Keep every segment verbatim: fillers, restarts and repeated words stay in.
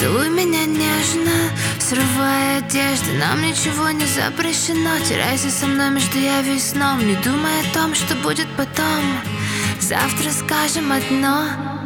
Целуй меня нежно, срывая одежды. Нам ничего не запрещено. Теряйся со мной между явью и сном. Не думай о том, что будет потом. Завтра скажем одно.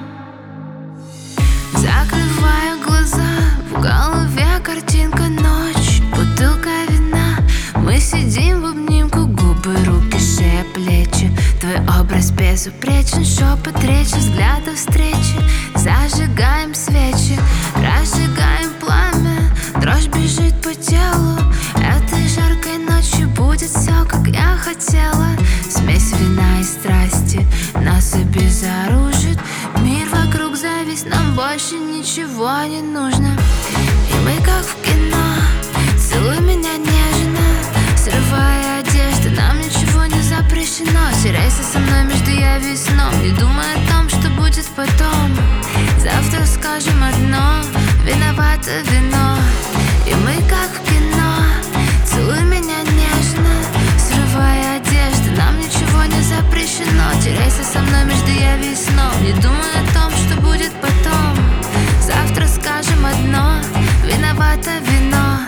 Закрываю глаза, в голове картинка ночь, бутылка вина. Мы сидим в обнимку, губы, руки, шея, плечи. Твой образ безупречен, шепот речи, взгляды встречи. Зажигаем свечи, разжигаем пламя. Дрожь бежит по телу. Этой жаркой ночью будет все, как я хотела. Смесь вина и страсти нас обезоружит. Мир вокруг завис, нам больше ничего не нужно. И мы как в кино. Целуй меня нежно, срывая одежды. Нам ничего не запрещено. Теряйся со мной между явью и сном. Не думай о том, что будет потом. Завтра скажем одно. Виновато вино. И мы как в кино. Целуй меня нежно, срывая одежды. Нам ничего не запрещено. Теряйся со мной между явью и сном. Не думай о том, что будет потом. Завтра скажем одно. Виновато вино.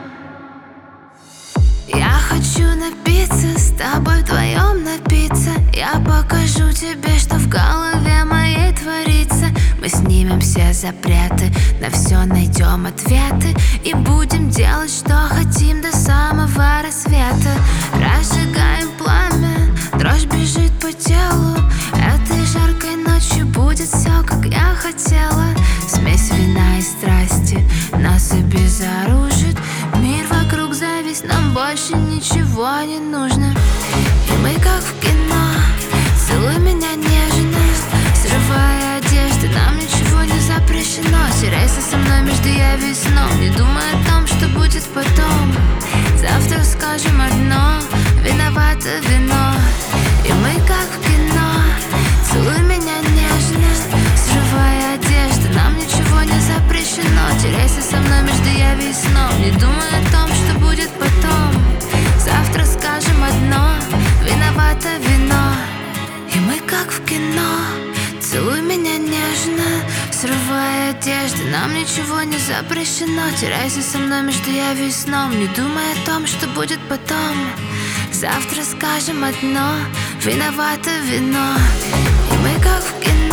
Я хочу напиться, с тобой вдвоем напиться. Я покажу тебе, что в голове моей творится. Мы снимем все запреты, на все найдем ответы. И будем делать, что хотим до самого рассвета. Разжигаем пламя, дрожь бежит по телу. Этой жаркой ночью будет все, как я хотела. Смесь вина и страсти нас обезоружит. Мир вокруг завис, нам больше ничего не нужно. И мы как в кино. Целуй меня нежно, срывая одежды. Нам ничего не запрещено. Теряйся со мной между явью и сном. Не думай о том, что будет потом. Завтра скажем одно. Виновато вино. И мы как в кино. Целуй меня нежно, срывая одежды. Нам ничего не запрещено. Теряйся со мной между явью и сном. Не думай о том, что будет потом. Завтра скажем одно. Виновато вино. И мы как в кино. Целуй меня нежно, срывая одежды. Нам ничего не запрещено. Теряйся со мной между явью и сном. Не думай о том, что будет потом. Завтра скажем одно. Виновато вино. И мы как в кино.